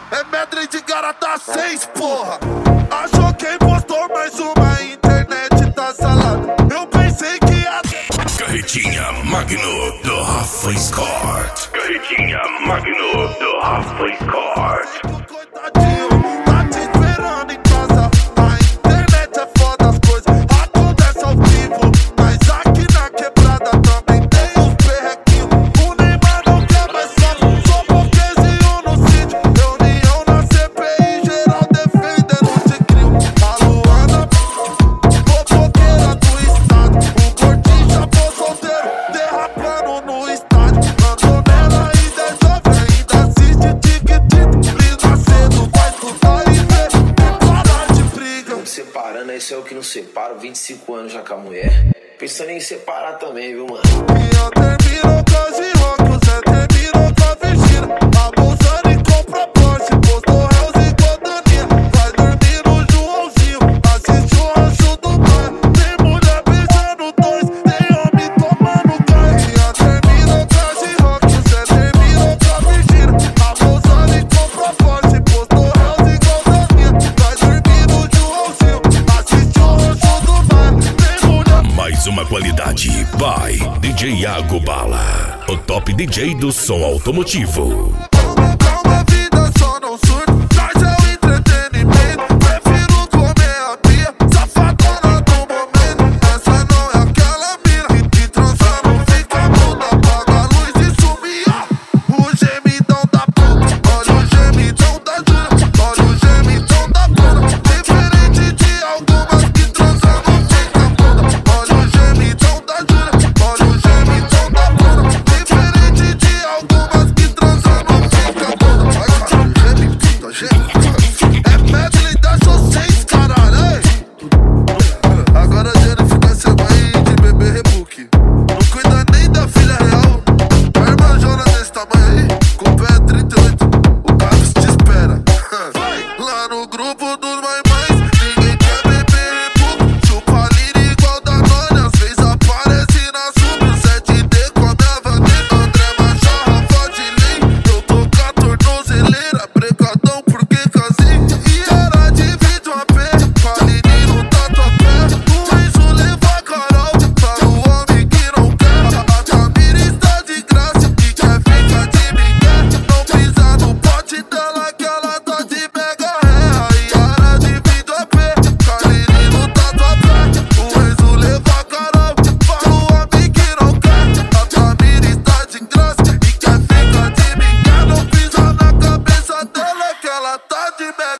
É medley de garota 6, porra. Achou quem postou mais uma, internet tá salada. Eu pensei que a Carretinha Magno do Rafa Scott. Carretinha Magno do Rafa Scott. coitadinho tá te esperando em casa. A internet é foda, as coisas acontecem ao vivo. Mas aqui na quebrada também tem os perrequinhos. O Neymar não quer mais só porquezinho no sítio. Reunião na CPI, geral defendendo de crime. A Luana, fofoqueira do estado. O gordinho chapou solteiro, derrapando no estádio. Andou nela ainda é jovem, ainda assiste tic-tic. Lisa cedo, vai estudar e ver. Parar de briga. Separando, esse é o que não separa. 25 anos já com a mulher. Pensando em separar também, viu, mano? Minha terminou com a G-Rock, o Zé terminou com a Virgínia. Abusando e compra Porsche, postou Hells e Godaninha. Vai dormir no Joãozinho, assiste o Rancho do Bairro. Tem mulher beijando dois, tem homem tomando gás. Minha terminou com a G-Rock, o Zé terminou com a Virgínia. Abusando e compra Porsche, postou Hells e Godaninha. Vai dormir no Joãozinho, assiste o Rancho do Bairro. Tem mulher. Mais uma qualidade by DJ Iago Bala, o top DJ do som automotivo. Calma, vida só não surta. Nós é o entretenimento. Prefiro comer a pia, safadona do momento. Essa não é aquela mina que transa, não fica muda. Apaga a luz e sumia. O gemidão da puta, olha o gemidão da Júlia. Olha o gemidão da Bruna. Diferente de algumas que transam, não fica muda. Olha o gemidão da Júlia. Olha o gemidão da Bruna. Diferente de algumas que transam, não fica muda. Vai, cara, gemidão, gemidão. É medley da José, caralho, ei. Agora a Jennifer quer ser mãe de bebê rebook. Não cuida nem da filha real. A irmã Jona desse tamanho aí, com o pé 38, o Carlos te espera. Lá no grupo dos mamães, ninguém quer bebê rebook. Chupa lira igual da Nona, às vezes aparece na sub. O 7D com a minha Vanessa, André Machado, Rafa de Lei. Eu tô com a tornozeleira, brecadão porque casei. E era de vídeo a pé, Palinino Tatuapé. O Enzo leva a Carol, para o homem que não quer. A Camila está de graça, que quer ficar de migué. Não pisa no pote dela que ela tá de mega ré. E era de vídeo a pé, Palinino Tatuapé. O Enzo leva a Carol, para o homem que não quer. A Camila está de graça, e quer ficar de migué. Não pisa na cabeça dela que ela tá de mega.